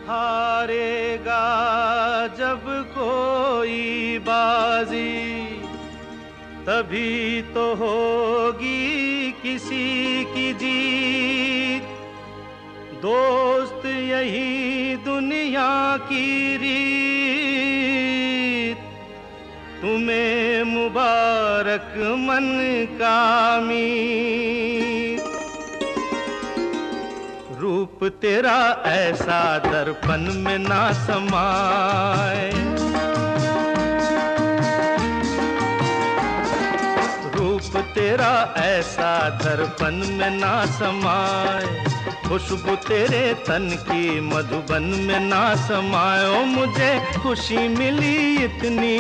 हारेगा जब कोई बाजी, तभी तो होगी किसी की जीत। दोस्त यही दुनिया की रीत, तुम्हें मुबारक मन का मीत। रूप तेरा ऐसा दर्पण में ना समाए, रूप तेरा ऐसा दर्पण में ना समाए। खुशबू तेरे तन की मधुबन में ना समाए। ओ मुझे खुशी मिली इतनी,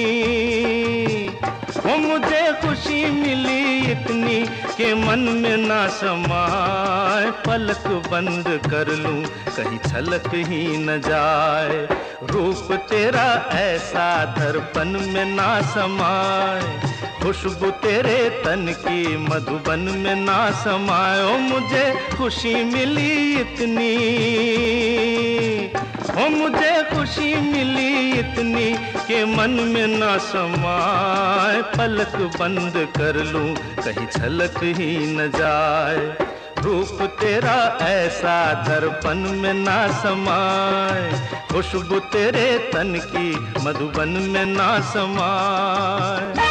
ओ मुझे खुशी मिली इतनी कि मन में ना समाए। पलक बंद कर लूं कहीं छलक ही न जाए। रूप तेरा ऐसा दर्पण में ना समाए। खुशबू तेरे तन की मधुबन में ना समाए। ओ मुझे खुशी मिली इतनी, ओ मुझे खुशी मिली इतनी कि मन में ना समाए। पलक बंद कर लूं कहीं छलक ही न जाए। रूप तेरा ऐसा दर्पण में ना समाए। खुशबू तेरे तन की मधुबन में ना समाए।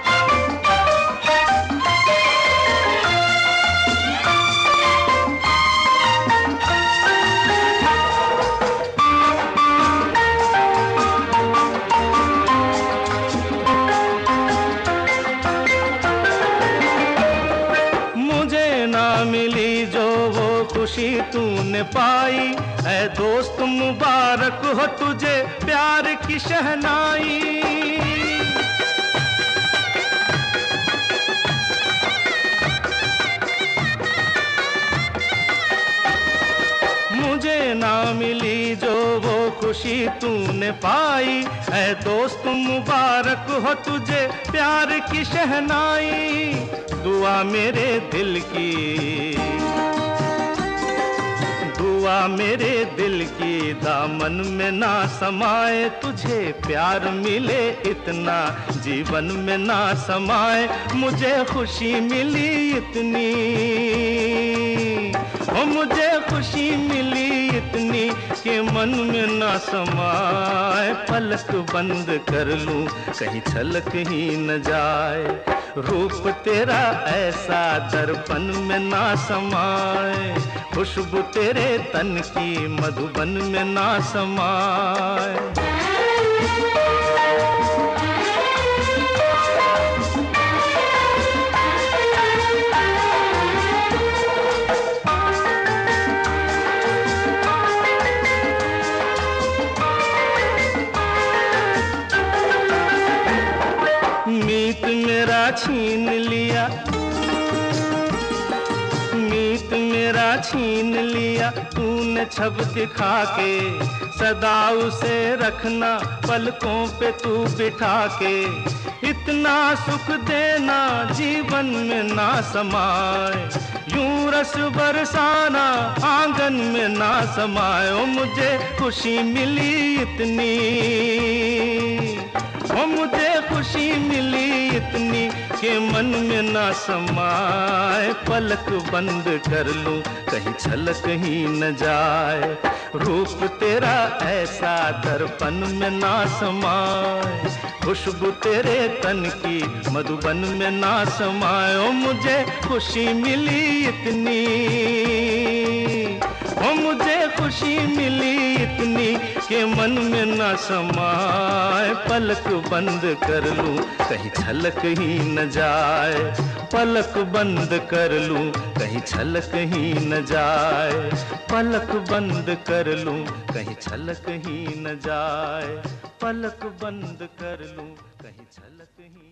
मिली जो वो खुशी तूने पाई, ऐ दोस्त मुबारक हो तुझे प्यार की शहनाई। मुझे ना मिली जो वो खुशी तूने पाई, ऐ दोस्त मुबारक हो तुझे प्यार की शहनाई। दुआ मेरे दिल की, दुआ मेरे दिल की दामन में ना समाए। तुझे प्यार मिले इतना जीवन में ना समाए। मुझे खुशी मिली इतनी, ओ मुझे खुशी मिली इतनी कि मन में ना समाए। पलक बंद कर लूं कहीं छलक ही न जाए। रूप तेरा ऐसा दर्पण में ना समाए। खुशबू तेरे तन की मधुबन में ना समाए। मीत मेरा छीन लिया, मीत मेरा छीन लिया तूने छब दिखा के। सदा उसे रखना पलकों पे तू बिठा के। इतना सुख देना जीवन में ना समाए। यूं रस बरसाना आंगन में ना समाए। ओ मुझे खुशी मिली इतनी, ओ मुझे खुशी मिली इतनी कि मन में ना समाए। पलक बंद कर लूं कहीं छलक ही न जाए। रूप तेरा ऐसा दर्पण में ना समाए। खुशबू तेरे तन की मधुबन में ना समाए। ओ मुझे खुशी मिली इतनी, ओ मुझे खुशी मिली इतनी कि मन में ना समाए। पलक बंद कर लूं कहीं छलक ही न जाए। पलक बंद कर लूं कहीं छलक ही न जाए। पलक बंद कर लूं कहीं छलक ही न जाए। पलक बंद कर लूं कहीं छलक ही